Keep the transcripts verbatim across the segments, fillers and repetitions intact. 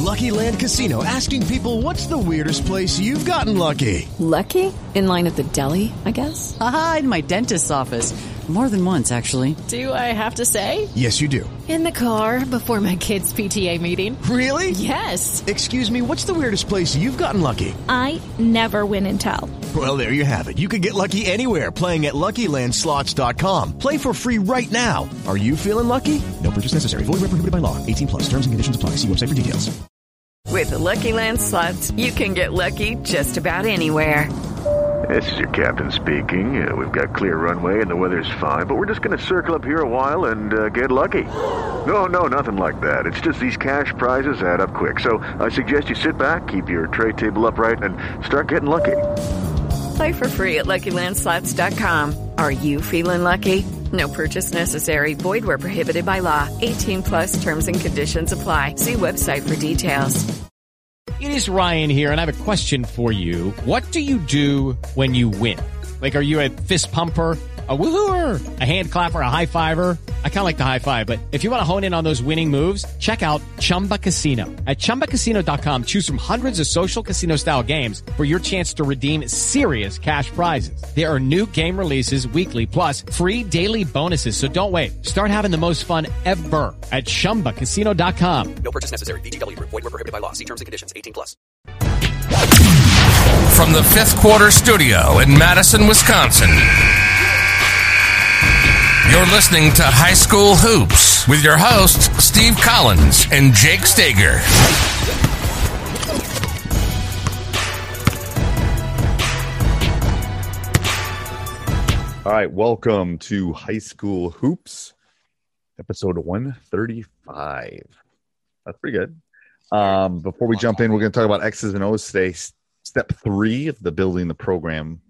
Lucky Land Casino, asking people, what's the weirdest place you've gotten lucky? Lucky? In line at the deli, I guess? Aha, in my dentist's office. More than once, actually. Do I have to say? Yes, you do. In the car before my kids' P T A meeting. Really? Yes. Excuse me, what's the weirdest place you've gotten lucky? I never win and tell. Well, there you have it. You can get lucky anywhere, playing at Lucky Land Slots dot com. Play for free right now. Are you feeling lucky? No purchase necessary. Void where prohibited by law. eighteen plus. Terms and conditions apply. See website for details. With the Lucky Land Slots, you can get lucky just about anywhere. This is your captain speaking. Uh, we've got clear runway and the weather's fine, but we're just going to circle up here a while and uh, get lucky. No, no, nothing like that. It's just these cash prizes add up quick. So I suggest you sit back, keep your tray table upright, and start getting lucky. Play for free at Lucky Land Slots dot com. Are you feeling lucky? No purchase necessary. Void where prohibited by law. eighteen plus terms and conditions apply. See website for details. It is Ryan here, and I have a question for you. What do you do when you win? Like, are you a fist pumper, a woo-hooer, a hand clapper, a high-fiver? I kind of like the high-five, but if you want to hone in on those winning moves, check out Chumba Casino. At Chumba Casino dot com, choose from hundreds of social casino-style games for your chance to redeem serious cash prizes. There are new game releases weekly, plus free daily bonuses, so don't wait. Start having the most fun ever at Chumba Casino dot com. No purchase necessary. V G W. Void where prohibited by law. See terms and conditions. eighteen plus. From the Fifth Quarter Studio in Madison, Wisconsin, you're listening to High School Hoops with your hosts, Steve Collins and Jake Stager. All right, welcome to High School Hoops, episode one thirty-five. That's pretty good. Um, before we jump in, we're going to talk about X's and O's today. Step three of the building the program,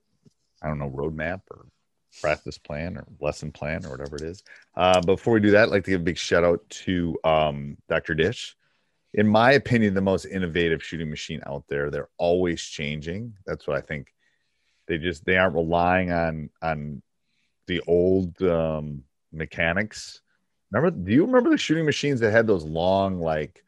I don't know, roadmap or practice plan or lesson plan or whatever it is. Uh, before we do that, I'd like to give a big shout out to um, Doctor Dish. In my opinion, the most innovative shooting machine out there. They're always changing. That's what I think. They just they aren't relying on on the old um, mechanics. Remember? Do you remember the shooting machines that had those long like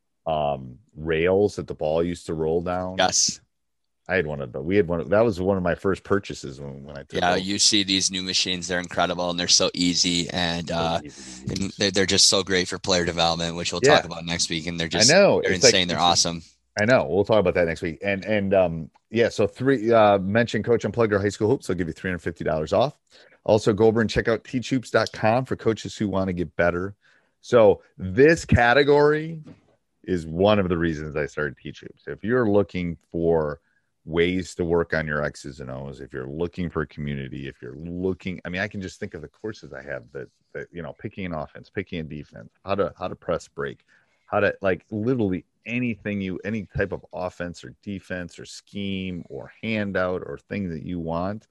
um, rails that the ball used to roll down? Yes. I had one of those. We had one. Of, that was one of my first purchases when, when I took Yeah, over. you see these new machines; they're incredible and they're so easy, and uh, and they're, they're just so great for player development, which we'll Yeah. talk about next week. And they're just, I know they're it's insane. like, they're awesome. I know. We'll talk about that next week. And and um, yeah, so three uh, mention Coach Unplugged or High School Hoops. They'll give you three hundred fifty dollars off. Also, go over and check out teach hoops dot com for coaches who want to get better. So this category is one of the reasons I started Teach Hoops. If you're looking for ways to work on your X's and O's, if you're looking for a community, if you're looking, I mean, I can just think of the courses I have that, that you know, picking an offense, picking a defense, how to, how to press break, how to like literally anything you, any type of offense or defense or scheme or handout or thing that you want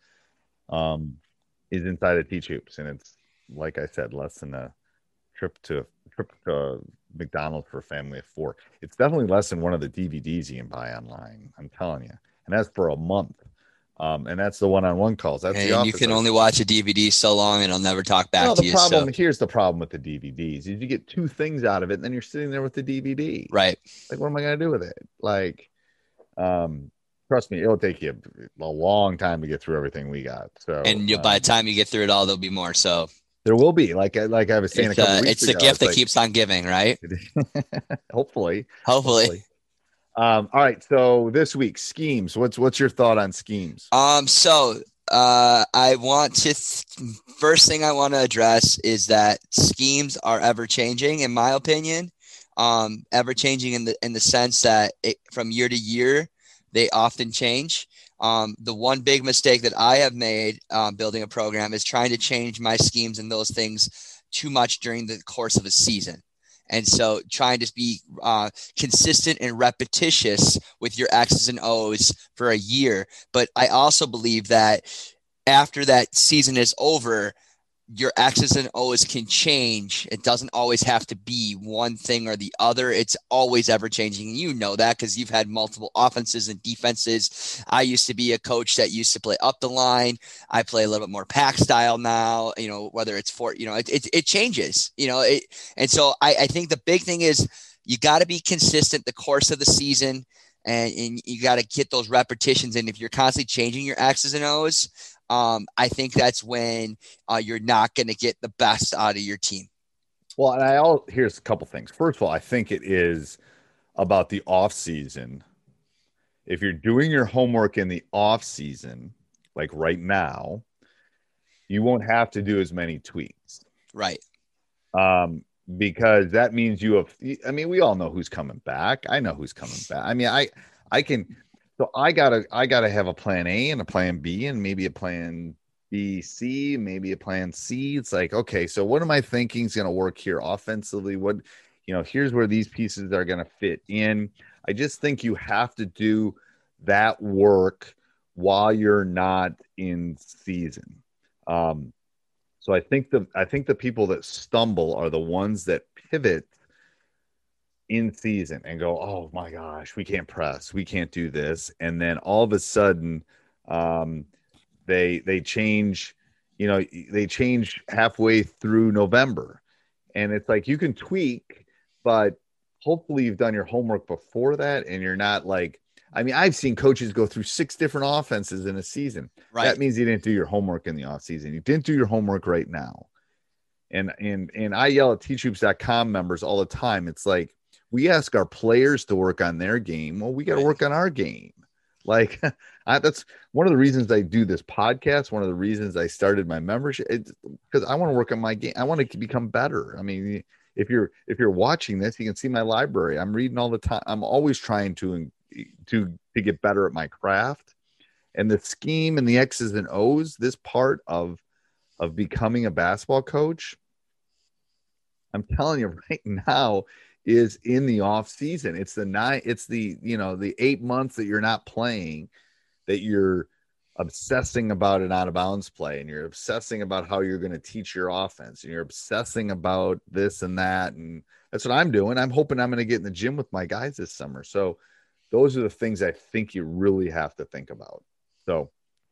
um, is inside of Teach Hoops. And it's, like I said, less than a trip to trip to McDonald's for a family of four. It's definitely less than one of the D V Ds you can buy online. I'm telling you. And that's for a month. Um, and that's the one-on-one calls. That's And the you can only watch a D V D so long, and it'll never talk back no, to the you. problem, So. Here's the problem with the D V Ds. Is you get two things out of it, and then you're sitting there with the D V D. Right. Like, what am I going to do with it? Like, um, trust me, it'll take you a long time to get through everything we got. So, And you, um, by the time you get through it all, there'll be more. So there will be, like, like I was saying it's, a couple uh, weeks it's ago. the gift it's that like, keeps on giving, right? hopefully. Hopefully. hopefully. Um, all right. So this week, schemes. What's what's your thought on schemes? Um, so uh, I want to th- first thing I want to address is that schemes are ever changing, in my opinion. Um, ever changing in the in the sense that it, from year to year, they often change. Um, the one big mistake that I have made um, building a program is trying to change my schemes and those things too much during the course of a season. And so trying to be uh, consistent and repetitious with your X's and O's for a year. But I also believe that after that season is over, your X's and O's can change. It doesn't always have to be one thing or the other. It's always ever changing. You know that because you've had multiple offenses and defenses. I used to be a coach that used to play up the line. I play a little bit more pack style now, you know, whether it's for, you know, it, it, it changes, you know, it, and so I, I think the big thing is you got to be consistent the course of the season, and, and you got to get those repetitions. And if you're constantly changing your X's and O's, um, I think that's when uh, you're not going to get the best out of your team. Well, and I all here's a couple things. First of all, I think it is about the off season. If you're doing your homework in the off season, like right now, you won't have to do as many tweaks. Right. Um, because that means you have, I mean, we all know who's coming back. I know who's coming back. I mean, I, I can, so I gotta, I gotta have a plan A and a plan B and maybe a plan B, C, maybe a plan C. It's like, okay, so what am I thinking is going to work here offensively? What, you know, here's where these pieces are going to fit in. I just think you have to do that work while you're not in season. Um, so I think the, I think the people that stumble are the ones that pivot in season and go, oh my gosh, we can't press, we can't do this. And then all of a sudden, um, they, they change, you know, they change halfway through November, and it's like, you can tweak, but hopefully you've done your homework before that. And you're not like, I mean, I've seen coaches go through six different offenses in a season. Right. That means you didn't do your homework in the off season. You didn't do your homework right now. And, and, and I yell at teach hoops dot com members all the time. It's like, we ask our players to work on their game. Well, we got to Right. work on our game. Like I, that's one of the reasons I do this podcast. One of the reasons I started my membership, because I want to work on my game. I want to become better. I mean, if you're, if you're watching this, you can see my library. I'm reading all the time. I'm always trying to, to, to get better at my craft, and the scheme and the X's and O's, this part of, of becoming a basketball coach, I'm telling you right now, is in the off season. It's the nine, it's the, you know, the eight months that you're not playing, that you're obsessing about an out of bounds play, and you're obsessing about how you're going to teach your offense, and you're obsessing about this and that. And that's what I'm doing. I'm hoping I'm going to get in the gym with my guys this summer. So those are the things I think you really have to think about. So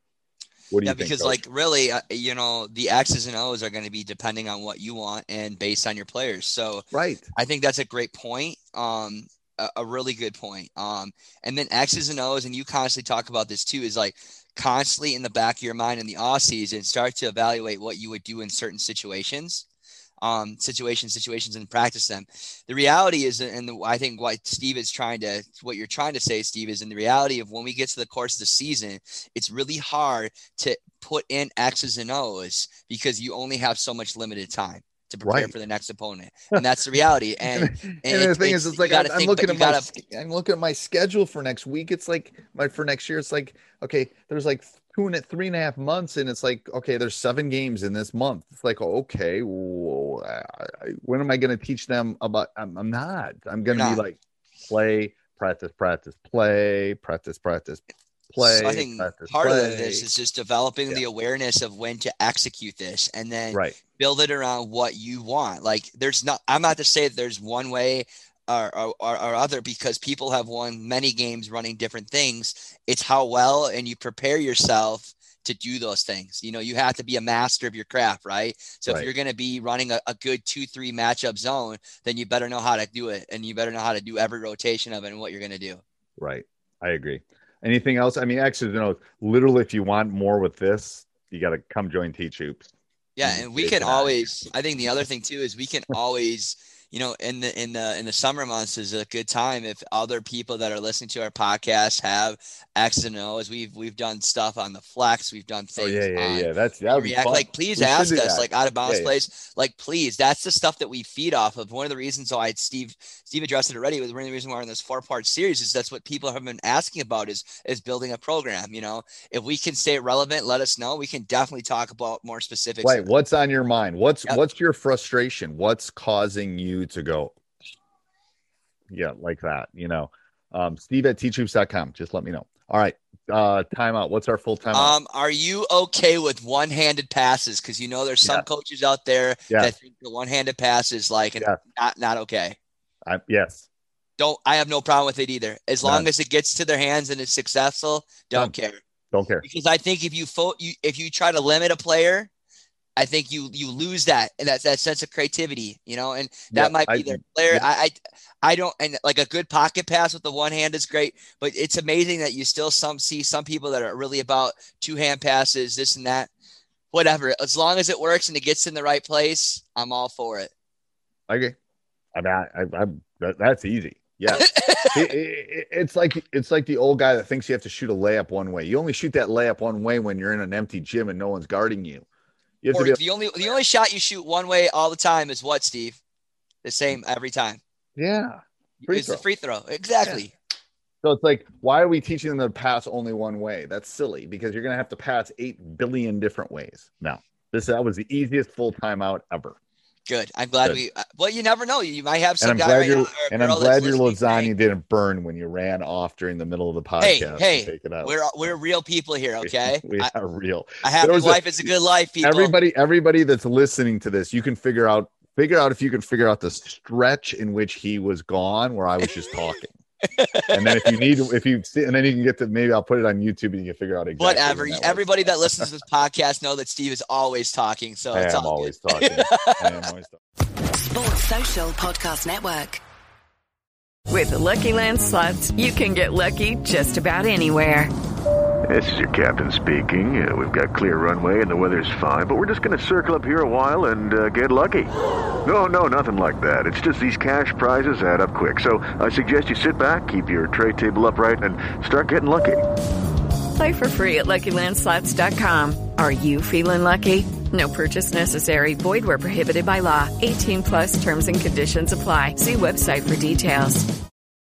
what do yeah, you think? because Coach? like really, uh, you know, the X's and O's are going to be depending on what you want and based on your players. So right. I think that's a great point. Um, a, a really good point. Um, and then X's and O's, and you constantly talk about this too, is like constantly in the back of your mind in the off season, start to evaluate what you would do in certain situations. Um, situations, situations, and practice them. The reality is, and the, I think what Steve is trying to, what you're trying to say, Steve, is in the reality of when we get to the course of the season, it's really hard to put in X's and O's because you only have so much limited time to prepare Right. for the next opponent, and that's the reality. And, and, and the it, thing it's, is, it's like you I'm, gotta I'm think, looking but at you my, gotta, I'm looking at my schedule for next week. It's like my for next year. It's like, okay, there's like two and three and a half months, and it's like, okay, there's seven games in this month. It's like, okay, well, I, I, when am I going to teach them about? I'm, I'm not. I'm going to be like, play, practice, practice, play, practice, practice, play. So I think practice, part play. of this is just developing Yeah. the awareness of when to execute this, and then Right. build it around what you want. Like there's not, I'm not to say that there's one way or, or, or other, because people have won many games running different things. It's how well and you prepare yourself to do those things. You know, you have to be a master of your craft, right? So Right. if you're going to be running a, a good two, three matchup zone, then you better know how to do it. And you better know how to do every rotation of it and what you're going to do. Right. I agree. Anything else? I mean, X's and O's, literally, if you want more with this, you got to come join Teach Hoops. Yeah, and we It's can not- always, I think the other thing too is we can always, you know, in the in the in the summer months is a good time if other people that are listening to our podcast have X's and O's. We've we've done stuff on the flex, we've done Oh things. yeah, yeah, on yeah. That's that would be React. fun. Like, please We should ask do us, that. like out of bounds Yeah, yeah. plays, like please. That's the stuff that we feed off of. One of the reasons why Steve Steve addressed it already was one of the reasons why we're in this four part series is that's what people have been asking about is is building a program. You know, if we can stay relevant, let us know. We can definitely talk about more specifics. Right. What's on your mind? What's Yep. what's your frustration? What's causing you to go? Yeah, like that, you know. Um, Steve at teach hoops dot com. Just let me know. All right. Uh, timeout. What's our full timeout? Um, are you okay with one-handed passes? Because you know there's some Yes. coaches out there Yes. that think the one-handed pass is like Yes. not not okay. I, yes. Don't I have no problem with it either. As long None. as it gets to their hands and it's successful, don't None. care. Don't care. Because I think if you, fo- you if you try to limit a player, I think you you lose that and that that sense of creativity, you know, and that Yeah, might be I- their player. yeah. I, I I don't and like a good pocket pass with the one hand is great, but it's amazing that you still some see some people that are really about two hand passes, this and that, whatever. As long as it works and it gets in the right place, I'm all for it. I agree. I mean, I, I, I that, that's easy. Yeah, it, it, it's like it's like the old guy that thinks you have to shoot a layup one way. You only shoot that layup one way when you're in an empty gym and no one's guarding you. You have Or to be, the only the only shot you shoot one way all the time is what, Steve? The same every time. yeah. Free It's throw. the free throw. Exactly. So it's like, why are we teaching them to pass only one way? That's silly because you're going to have to pass eight billion different ways. No, this that was the easiest full timeout ever. Good. I'm glad Good. we. Well, you never know. You might have some And I'm guy glad right your now, or and I'm girl that's glad your listening lasagna saying, didn't burn when you ran off during the middle of the Hey, podcast. to hey, take it out. we're we're real people here, okay? we I, are real. a happy There was a- life is a good life, people. Everybody, everybody that's listening to this, you can figure out figure out if you can figure out the stretch in which he was gone, where I was just talking. And then if you need, if you see, and then you can get to maybe I'll put it on YouTube and you can figure out exactly. Whatever. when that was. Everybody that listens to this podcast know that Steve is always talking. So I it's am all always good. talking. I am always talking. Sports Social Podcast Network. With the Lucky Land Slots, you can get lucky just about anywhere. This is your captain speaking. Uh, we've got clear runway and the weather's fine, but we're just going to circle up here a while and uh, get lucky. No, no, nothing like that. It's just these cash prizes add up quick. So I suggest you sit back, keep your tray table upright, and start getting lucky. Play for free at Lucky Land Slots dot com. Are you feeling lucky? No purchase necessary. Void where prohibited by law. eighteen plus terms and conditions apply. See website for details.